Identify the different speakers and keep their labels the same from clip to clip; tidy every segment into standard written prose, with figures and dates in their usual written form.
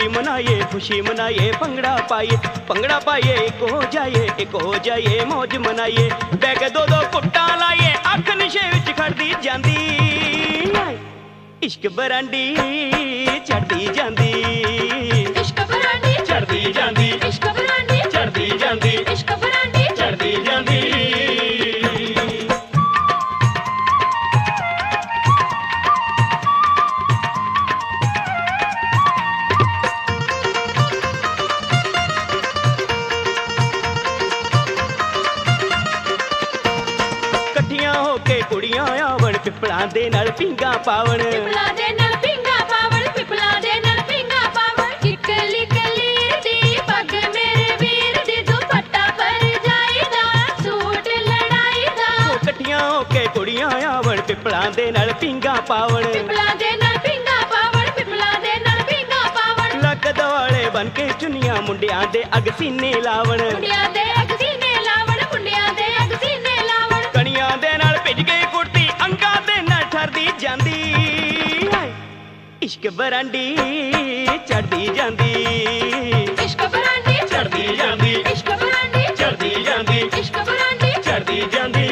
Speaker 1: खुशी मनाइए भंगड़ा पाइए एक हो जाइए मौज मनाइए बैग दो कुट्टा लाइए अख नशे विच खड़दी जांदी इश्क बरांडी चढ़दी जांदी
Speaker 2: इश्क बरांडी
Speaker 1: चढ़दी जांदी
Speaker 2: इश्क बरांडी
Speaker 1: चढ़दी जांदी
Speaker 2: इश्क बरांडी
Speaker 1: चढ़दी जांदी कुड़ियां आवन पिपला दे नाल पिंगा पावन
Speaker 2: पिपला दे नाल पिंगा पावन पिपला दे नाल पिंगा पावन किकली कलीर दी पग मेरे वीर दी दुपट्टा पर जाईदा सूट लड़ाई दा
Speaker 1: कठियां होके कुड़ियां आवन पिपला दे नाल पिंगा पावन
Speaker 2: पिपला दे नाल पिंगा पावन पिपला दे नाल पिंगा पावन
Speaker 1: लक दवाले बन के चुनियां मुंडियां दे अग सीने लावन
Speaker 2: मुंडियां दे अग सीने लावन मुंडियां दे अग सीने लावन
Speaker 1: कणियां दे नाल भिज गई जांदी इश्क बरांडी चढ़दी जांदी
Speaker 2: इश्क बरांडी
Speaker 1: चढ़दी जांदी
Speaker 2: इश्क बरांडी
Speaker 1: चढ़दी जांदी
Speaker 2: इश्क बरांडी
Speaker 1: चढ़दी जांदी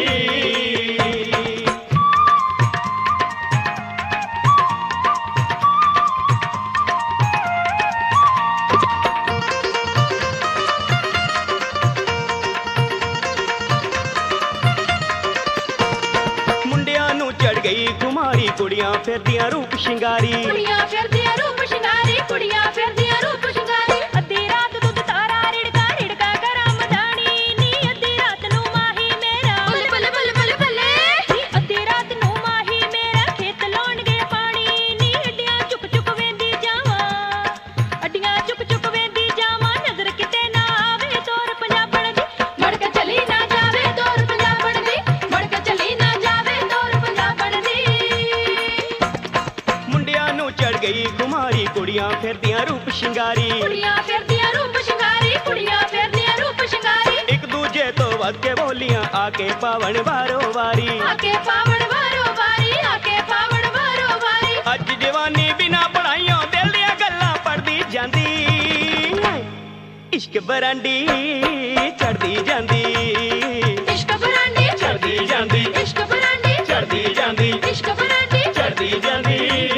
Speaker 1: गई कुमारी कुड़ियां फिरदियां रूप शिंगारी
Speaker 2: कुड़ियां फिरदियां रूप शिंगारी कुड़ियां फिरदियां रूप शिंगारी अद्धी रात दुध तारा रिड़का रिड़का करा मदानी नी अद्धी रात नू माही मेरा बल्ले बल्ले बल्ले बल्ले बल्ले नी अद्धी रात नू माही मेरा खेत लाउण गया पानी नी अड्डियां चुक चुक वेंदी जावां अड्डियां चुक चुक वेंदी जावां नजर किते ना आवे तोर पंजाबण दी मड़ के चली ना जावे तोर पंजाबण दी मड़ के चली ना जावे तोर पंजाबण
Speaker 1: चढ़ गई कुमारी कुड़ियां फिरदियां रूप शिंगारी
Speaker 2: कुड़ियां फिरदियां रूप शिंगारी कुड़ियां फिरदियां रूप शिंगारी
Speaker 1: एक दूजे तो वध के बोलियां आके पावन वारो वारी
Speaker 2: आके पावन वारो वारी आके पावन वारो वारी
Speaker 1: अज जवानी बिना पढ़ाइयों दिल दियां गल्लां पढ़दी जांदी इश्क बरांडी चढ़दी जांदी
Speaker 2: इश्क बरांडी
Speaker 1: चढ़दी जांदी
Speaker 2: इश्क बरांडी
Speaker 1: चढ़दी जांदी
Speaker 2: इश्क बरांडी
Speaker 1: चढ़दी जांदी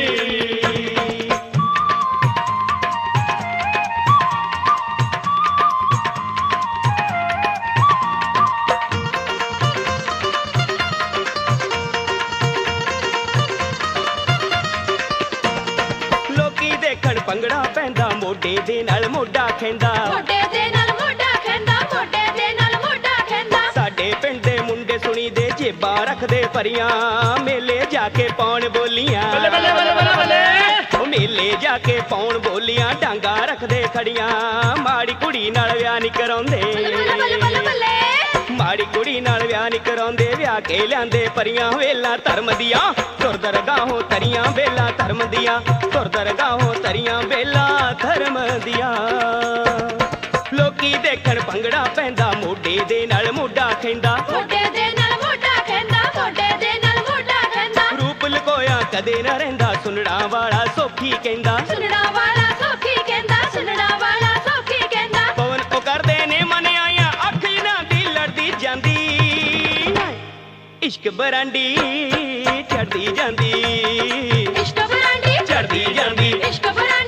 Speaker 1: भंगड़ा पैंदा मोढे दे नाल मोढा खैंदा
Speaker 2: मोढे दे नाल मोढा खैंदा मोढे दे नाल मोढा खैंदा
Speaker 1: साडे पिंड दे मुंडे सुनी दे जेबा रखदे परियां मेले जाके पौन बोलियां बल्ले बल्ले बल्ले बल्ले बल्ले ओ मेले जाके पौन बोलियां डांगा रखदे खड़ियां माड़ी कुड़ी नाल विआह नहीं कराउंदे
Speaker 2: बल्ले बल्ले बल्ले बल्ले
Speaker 1: माड़ी कुड़ी नाल विआह नहीं कराउंदे विआह के लिआंदे परियां वेला धर्म दियां तुर दरगाहों तरियां वेला धर्म दियां तुर दरगाहों तरियां वेला धर्म दियां लोकी देखण भंगड़ा पैंदा मोढे दे नाल मोढा खैंदा
Speaker 2: मोढे दे नाल मोढा खैंदा मोढे दे नाल मोढा खैंदा
Speaker 1: रूप लकोया कदे ना रहिंदा सुनड़ा वाला सौखी कहंदा
Speaker 2: सुनड़ा वाला सौखी कहंदा सुनड़ा वाला सौखी कहंदा
Speaker 1: पवन ओ करदे ने मन आया अख इना दी लड़दी जांदी इश्क बरांडी चढ़दी जांदी
Speaker 2: इश्क बरांडी
Speaker 1: चढ़दी जांदी
Speaker 2: इश्क बरांडी